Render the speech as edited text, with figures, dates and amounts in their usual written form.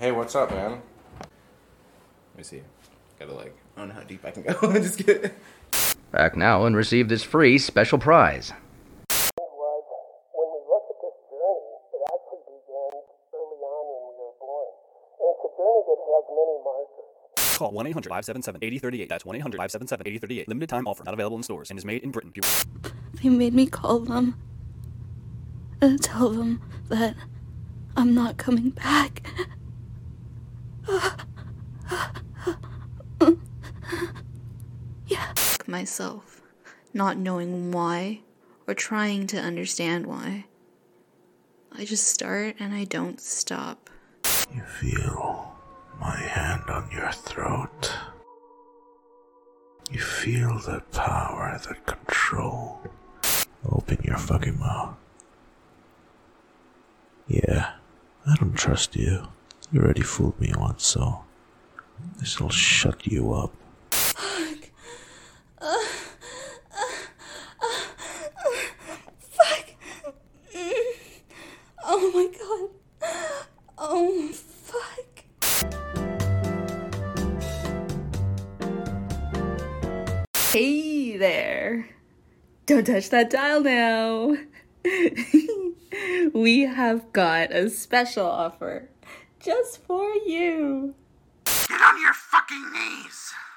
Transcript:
Hey, what's up, man? Let me see. Gotta I don't know how deep I can go. Just kidding. Back now and receive this free special prize. Was when we look at this journey, it actually began early on when we were born. And it's a journey that has many markers. Call 1-800-577-8038. That's 1-800-577-8038. Limited time offer. Not available in stores and is made in Britain. They made me call them and tell them that I'm not coming back. Yeah. Myself, not knowing why or trying to understand why. I just start and I don't stop. You feel my hand on your throat. You feel that power, that control. Open your fucking mouth. Yeah, I don't trust you. You already fooled me once, so this'll shut you up. Fuck. Oh my god. Oh, fuck. Hey there. Don't touch that dial now. We have got a special offer just for you. Get on your fucking knees!